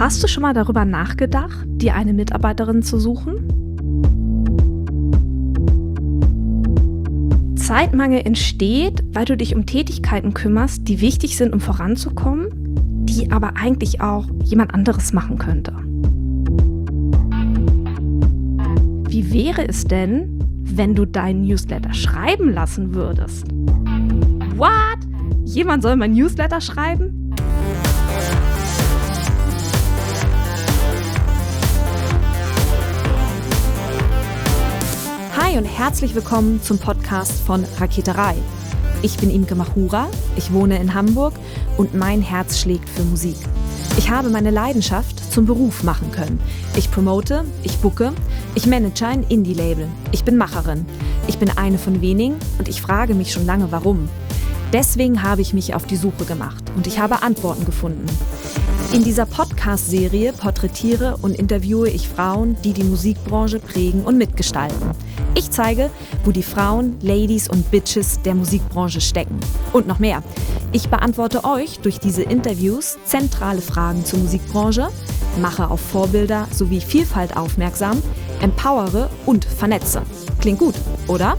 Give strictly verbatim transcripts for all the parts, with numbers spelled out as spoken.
Hast du schon mal darüber nachgedacht, dir eine Mitarbeiterin zu suchen? Zeitmangel entsteht, weil du dich um Tätigkeiten kümmerst, die wichtig sind, um voranzukommen, die aber eigentlich auch jemand anderes machen könnte. Wie wäre es denn, wenn du deinen Newsletter schreiben lassen würdest? What? Jemand soll mein Newsletter schreiben? Hi und herzlich willkommen zum Podcast von Raketerei. Ich bin Imke Machura, ich wohne in Hamburg und mein Herz schlägt für Musik. Ich habe meine Leidenschaft zum Beruf machen können. Ich promote, ich booke, ich manage ein Indie-Label. Ich bin Macherin. Ich bin eine von wenigen und ich frage mich schon lange, warum. Deswegen habe ich mich auf die Suche gemacht und ich habe Antworten gefunden. In dieser Podcast-Serie porträtiere und interviewe ich Frauen, die die Musikbranche prägen und mitgestalten. Ich zeige, wo die Frauen, Ladies und Bitches der Musikbranche stecken. Und noch mehr. Ich beantworte euch durch diese Interviews zentrale Fragen zur Musikbranche, mache auf Vorbilder sowie Vielfalt aufmerksam, empowere und vernetze. Klingt gut, oder?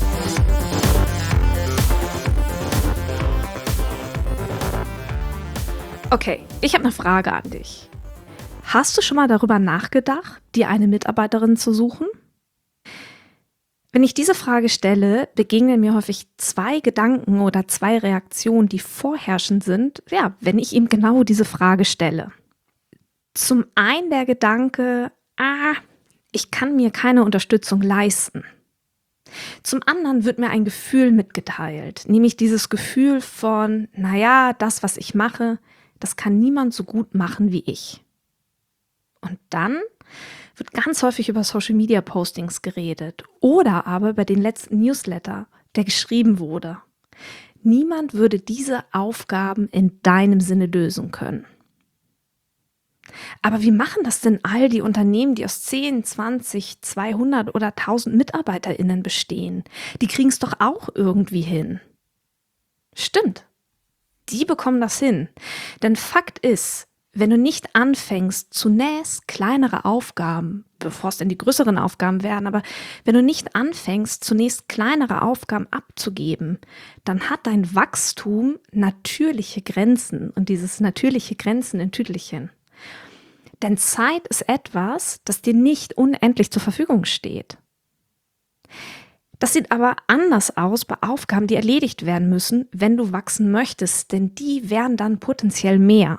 Okay, ich habe eine Frage an dich. Hast du schon mal darüber nachgedacht, dir eine Mitarbeiterin zu suchen? Wenn ich diese Frage stelle, begegnen mir häufig zwei Gedanken oder zwei Reaktionen, die vorherrschend sind, ja, wenn ich ihm genau diese Frage stelle. Zum einen der Gedanke, ah, ich kann mir keine Unterstützung leisten. Zum anderen wird mir ein Gefühl mitgeteilt, nämlich dieses Gefühl von, naja, das, was ich mache, das kann niemand so gut machen wie ich. Und dann wird ganz häufig über Social-Media-Postings geredet oder aber über den letzten Newsletter, der geschrieben wurde. Niemand würde diese Aufgaben in deinem Sinne lösen können. Aber wie machen das denn all die Unternehmen, die aus zehn, zwanzig, zweihundert oder tausend MitarbeiterInnen bestehen? Die kriegen es doch auch irgendwie hin. Stimmt. Die bekommen das hin. Denn Fakt ist, wenn du nicht anfängst, zunächst kleinere Aufgaben, bevor es denn die größeren Aufgaben werden, aber wenn du nicht anfängst, zunächst kleinere Aufgaben abzugeben, dann hat dein Wachstum natürliche Grenzen und dieses natürliche Grenzen in Tüdelchen. Denn Zeit ist etwas, das dir nicht unendlich zur Verfügung steht. Das sieht aber anders aus bei Aufgaben, die erledigt werden müssen, wenn du wachsen möchtest, denn die werden dann potenziell mehr.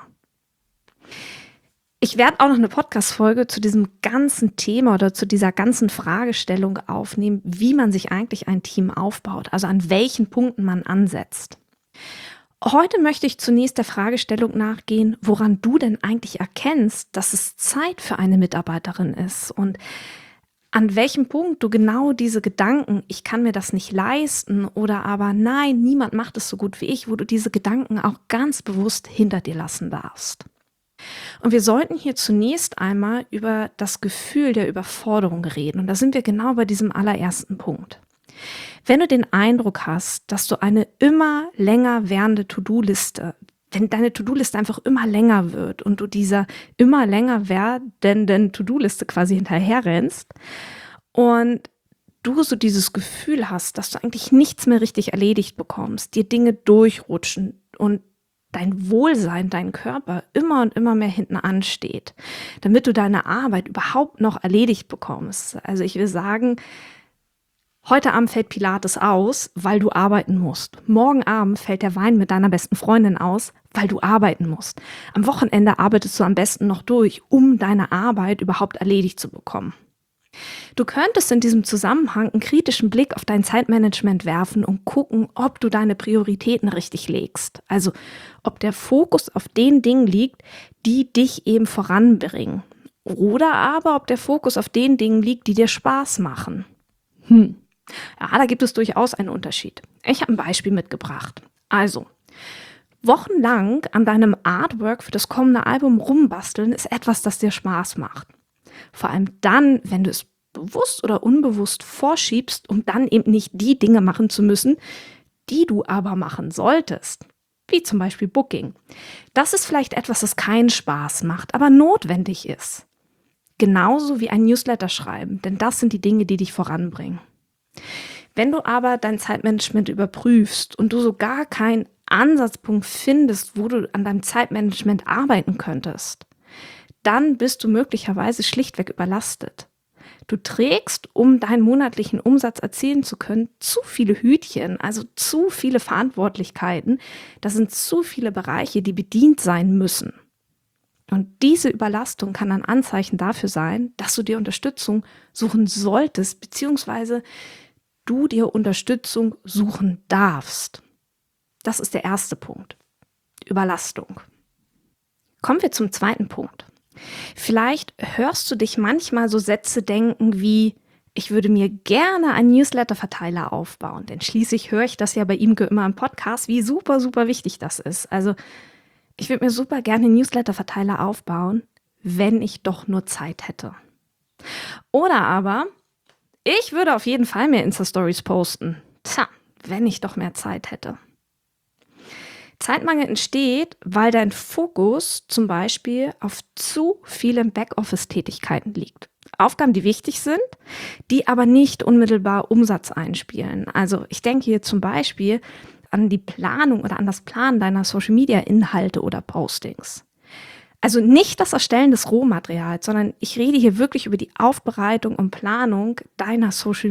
Ich werde auch noch eine Podcast-Folge zu diesem ganzen Thema oder zu dieser ganzen Fragestellung aufnehmen, wie man sich eigentlich ein Team aufbaut, also an welchen Punkten man ansetzt. Heute möchte ich zunächst der Fragestellung nachgehen, woran du denn eigentlich erkennst, dass es Zeit für eine Mitarbeiterin ist und an welchem Punkt du genau diese Gedanken, ich kann mir das nicht leisten oder aber nein, niemand macht es so gut wie ich, wo du diese Gedanken auch ganz bewusst hinter dir lassen darfst. Und wir sollten hier zunächst einmal über das Gefühl der Überforderung reden. Und da sind wir genau bei diesem allerersten Punkt. Wenn du den Eindruck hast, dass du eine immer länger werdende To-Do-Liste, wenn deine To-Do-Liste einfach immer länger wird und du dieser immer länger werdenden To-Do-Liste quasi hinterherrennst und du so dieses Gefühl hast, dass du eigentlich nichts mehr richtig erledigt bekommst, dir Dinge durchrutschen und dein Wohlsein, dein Körper immer und immer mehr hinten ansteht, damit du deine Arbeit überhaupt noch erledigt bekommst. Also ich will sagen, heute Abend fällt Pilates aus, weil du arbeiten musst. Morgen Abend fällt der Wein mit deiner besten Freundin aus, weil du arbeiten musst. Am Wochenende arbeitest du am besten noch durch, um deine Arbeit überhaupt erledigt zu bekommen. Du könntest in diesem Zusammenhang einen kritischen Blick auf dein Zeitmanagement werfen und gucken, ob du deine Prioritäten richtig legst. Also ob der Fokus auf den Dingen liegt, die dich eben voranbringen. Oder aber ob der Fokus auf den Dingen liegt, die dir Spaß machen. Hm. Ja, da gibt es durchaus einen Unterschied. Ich habe ein Beispiel mitgebracht. Also, wochenlang an deinem Artwork für das kommende Album rumbasteln ist etwas, das dir Spaß macht. Vor allem dann, wenn du es bewusst oder unbewusst vorschiebst, um dann eben nicht die Dinge machen zu müssen, die du aber machen solltest. wie zum Beispiel Booking. Das ist vielleicht etwas, das keinen Spaß macht, aber notwendig ist. Genauso wie ein Newsletter schreiben, denn das sind die Dinge, die dich voranbringen. Wenn du aber dein Zeitmanagement überprüfst und du so gar keinen Ansatzpunkt findest, wo du an deinem Zeitmanagement arbeiten könntest, dann bist du möglicherweise schlichtweg überlastet. Du trägst, um deinen monatlichen Umsatz erzielen zu können, zu viele Hütchen, also zu viele Verantwortlichkeiten. Das sind zu viele Bereiche, die bedient sein müssen. Und diese Überlastung kann ein Anzeichen dafür sein, dass du dir Unterstützung suchen solltest, beziehungsweise du dir Unterstützung suchen darfst. Das ist der erste Punkt. Überlastung. Kommen wir zum zweiten Punkt. Vielleicht hörst du dich manchmal so Sätze denken wie, ich würde mir gerne einen Newsletter-Verteiler aufbauen, denn schließlich höre ich das ja bei Imke immer im Podcast, wie super, super wichtig das ist. Also ich würde mir super gerne einen Newsletter-Verteiler aufbauen, wenn ich doch nur Zeit hätte. Oder aber, ich würde auf jeden Fall mehr Insta-Stories posten. Tja, wenn ich doch mehr Zeit hätte. Zeitmangel entsteht, weil dein Fokus zum Beispiel auf zu vielen Backoffice-Tätigkeiten liegt. Aufgaben, die wichtig sind, die aber nicht unmittelbar Umsatz einspielen. Also ich denke hier zum Beispiel an die Planung oder an das Planen deiner Social-Media-Inhalte oder Postings. Also nicht das Erstellen des Rohmaterials, sondern ich rede hier wirklich über die Aufbereitung und Planung deiner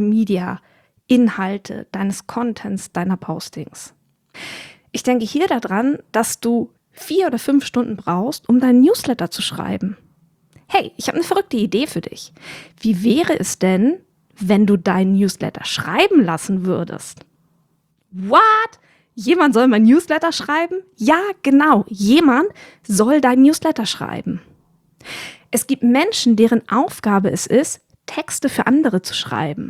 Social-Media-Inhalte, deines Contents, deiner Postings. Ich denke hier daran, dass du vier oder fünf Stunden brauchst, um deinen Newsletter zu schreiben. Hey, ich habe eine verrückte Idee für dich. Wie wäre es denn, wenn du deinen Newsletter schreiben lassen würdest? What? Jemand soll mein Newsletter schreiben? Ja, genau. Jemand soll dein Newsletter schreiben. Es gibt Menschen, deren Aufgabe es ist, Texte für andere zu schreiben,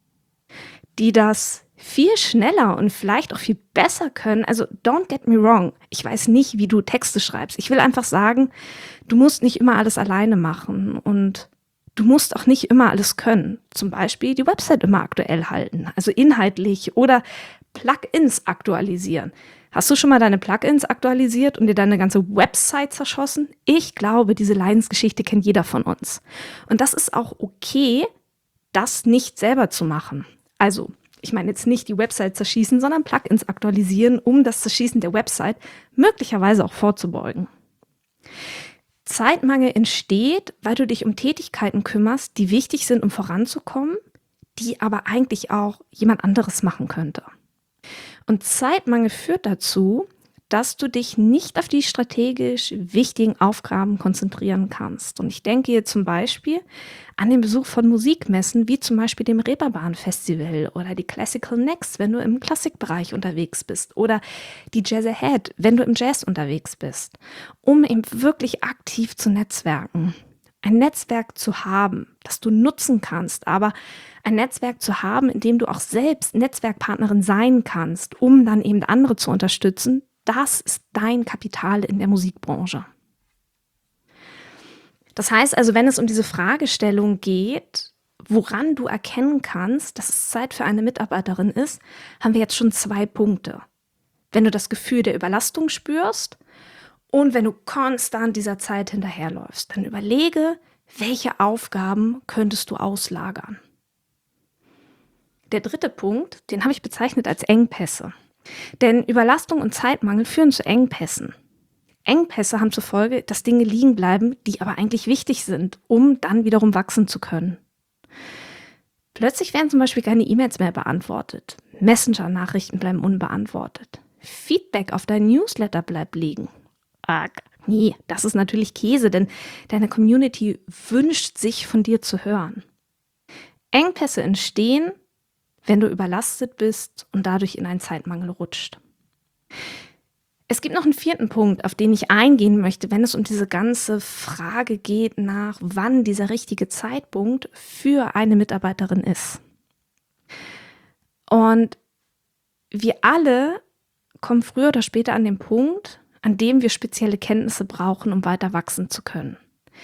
die das viel schneller und vielleicht auch viel besser können. Also don't get me wrong, ich weiß nicht, wie du Texte schreibst. Ich will einfach sagen, du musst nicht immer alles alleine machen und du musst auch nicht immer alles können. Zum Beispiel die Website immer aktuell halten, also inhaltlich, oder Plugins aktualisieren. Hast du schon mal deine Plugins aktualisiert und dir deine ganze Website zerschossen? Ich glaube, diese Leidensgeschichte kennt jeder von uns. Und das ist auch okay, das nicht selber zu machen. Also ich meine jetzt nicht die Website zerschießen, sondern Plugins aktualisieren, um das Zerschießen der Website möglicherweise auch vorzubeugen. Zeitmangel entsteht, weil du dich um Tätigkeiten kümmerst, die wichtig sind, um voranzukommen, die aber eigentlich auch jemand anderes machen könnte. Und Zeitmangel führt dazu, dass du dich nicht auf die strategisch wichtigen Aufgaben konzentrieren kannst. Und ich denke hier zum Beispiel an den Besuch von Musikmessen, wie zum Beispiel dem Reeperbahn Festival oder die Classical Next, wenn du im Klassikbereich unterwegs bist, oder die Jazz Ahead, wenn du im Jazz unterwegs bist, um eben wirklich aktiv zu netzwerken. Ein Netzwerk zu haben, das du nutzen kannst, aber ein Netzwerk zu haben, in dem du auch selbst Netzwerkpartnerin sein kannst, um dann eben andere zu unterstützen. Das ist dein Kapital in der Musikbranche. Das heißt also, wenn es um diese Fragestellung geht, woran du erkennen kannst, dass es Zeit für eine Mitarbeiterin ist, haben wir jetzt schon zwei Punkte. Wenn du das Gefühl der Überlastung spürst und wenn du konstant dieser Zeit hinterherläufst, dann überlege, welche Aufgaben könntest du auslagern. Der dritte Punkt, den habe ich bezeichnet als Engpässe. Denn Überlastung und Zeitmangel führen zu Engpässen. Engpässe haben zur Folge, dass Dinge liegen bleiben, die aber eigentlich wichtig sind, um dann wiederum wachsen zu können. Plötzlich werden zum Beispiel keine E-Mails mehr beantwortet. Messenger-Nachrichten bleiben unbeantwortet. Feedback auf dein Newsletter bleibt liegen. Ach, nee, das ist natürlich Käse, denn deine Community wünscht sich von dir zu hören. Engpässe entstehen, wenn du überlastet bist und dadurch in einen Zeitmangel rutscht. Es gibt noch einen vierten Punkt, auf den ich eingehen möchte, wenn es um diese ganze Frage geht nach, wann dieser richtige Zeitpunkt für eine Mitarbeiterin ist. Und wir alle kommen früher oder später an den Punkt, an dem wir spezielle Kenntnisse brauchen, um weiter wachsen zu können.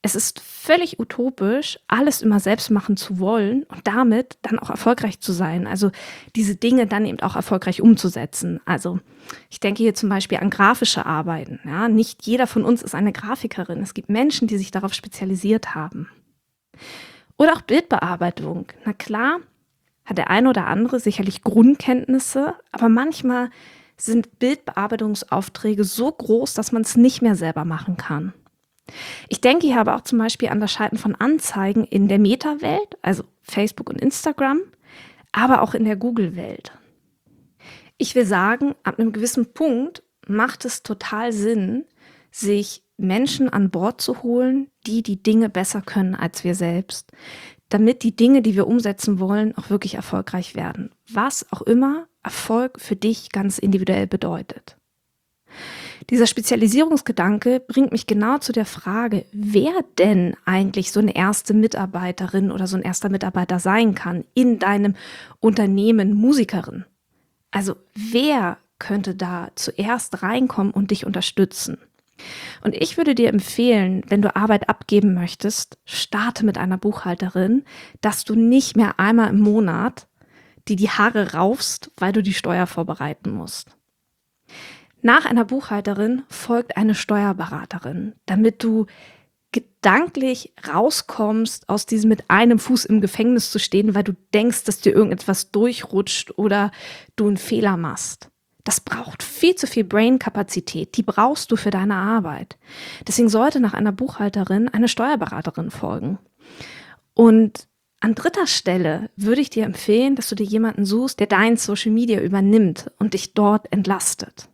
Es ist völlig utopisch, alles immer selbst machen zu wollen und damit dann auch erfolgreich zu sein. Also diese Dinge dann eben auch erfolgreich umzusetzen. Also ich denke hier zum Beispiel an grafische Arbeiten. Ja, nicht jeder von uns ist eine Grafikerin. Es gibt Menschen, die sich darauf spezialisiert haben. Oder auch Bildbearbeitung. Na klar, hat der eine oder andere sicherlich Grundkenntnisse, aber manchmal sind Bildbearbeitungsaufträge so groß, dass man es nicht mehr selber machen kann. Ich denke hier aber auch zum Beispiel an das Schalten von Anzeigen in der Meta-Welt, also Facebook und Instagram, aber auch in der Google-Welt. Ich will sagen, ab einem gewissen Punkt macht es total Sinn, sich Menschen an Bord zu holen, die die Dinge besser können als wir selbst, damit die Dinge, die wir umsetzen wollen, auch wirklich erfolgreich werden. Was auch immer Erfolg für dich ganz individuell bedeutet. Dieser Spezialisierungsgedanke bringt mich genau zu der Frage, wer denn eigentlich so eine erste Mitarbeiterin oder so ein erster Mitarbeiter sein kann in deinem Unternehmen Musikerin. Also wer könnte da zuerst reinkommen und dich unterstützen? Und ich würde dir empfehlen, wenn du Arbeit abgeben möchtest, starte mit einer Buchhalterin, dass du nicht mehr einmal im Monat dir die Haare raufst, weil du die Steuer vorbereiten musst. Nach einer Buchhalterin folgt eine Steuerberaterin, damit du gedanklich rauskommst, aus diesem mit einem Fuß im Gefängnis zu stehen, weil du denkst, dass dir irgendetwas durchrutscht oder du einen Fehler machst. Das braucht viel zu viel Brain-Kapazität, die brauchst du für deine Arbeit. Deswegen sollte nach einer Buchhalterin eine Steuerberaterin folgen. Und an dritter Stelle würde ich dir empfehlen, dass du dir jemanden suchst, der dein Social Media übernimmt und dich dort entlastet.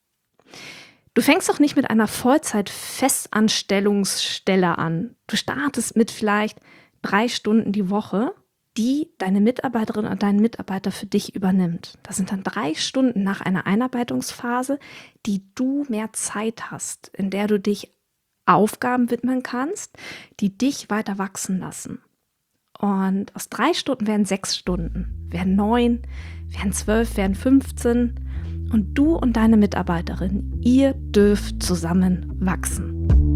Du fängst auch nicht mit einer Vollzeit-Festanstellungsstelle an. Du startest mit vielleicht drei Stunden die Woche, die deine Mitarbeiterin und dein Mitarbeiter für dich übernimmt. Das sind dann drei Stunden nach einer Einarbeitungsphase, die du mehr Zeit hast, in der du dich Aufgaben widmen kannst, die dich weiter wachsen lassen. Und aus drei Stunden werden sechs Stunden, werden neun, werden zwölf, werden fünfzehn. Und du und deine Mitarbeiterin, ihr dürft zusammen wachsen.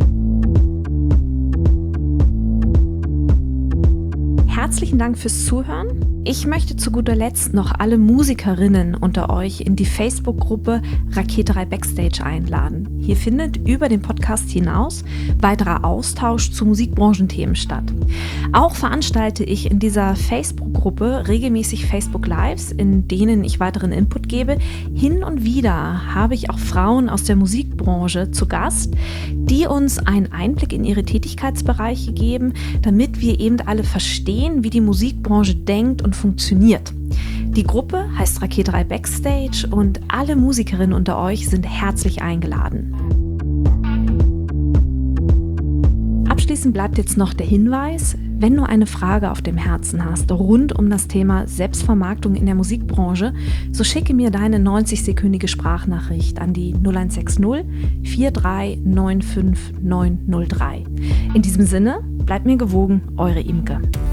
Herzlichen Dank fürs Zuhören. Ich möchte zu guter Letzt noch alle Musikerinnen unter euch in die Facebook-Gruppe Raketerei Backstage einladen. Hier findet über den Podcast hinaus weiterer Austausch zu Musikbranchenthemen statt. Auch veranstalte ich in dieser Facebook-Gruppe regelmäßig Facebook-Lives, in denen ich weiteren Input gebe. Hin und wieder habe ich auch Frauen aus der Musikbranche zu Gast, die uns einen Einblick in ihre Tätigkeitsbereiche geben, damit wir eben alle verstehen, wie die Musikbranche denkt und funktioniert. Die Gruppe heißt Raketerei Backstage und alle Musikerinnen unter euch sind herzlich eingeladen. Abschließend bleibt jetzt noch der Hinweis, wenn du eine Frage auf dem Herzen hast rund um das Thema Selbstvermarktung in der Musikbranche, so schicke mir deine neunzig-sekündige Sprachnachricht an die null eins sechs null vier drei neun fünf neun null drei. In diesem Sinne, bleibt mir gewogen, eure Imke.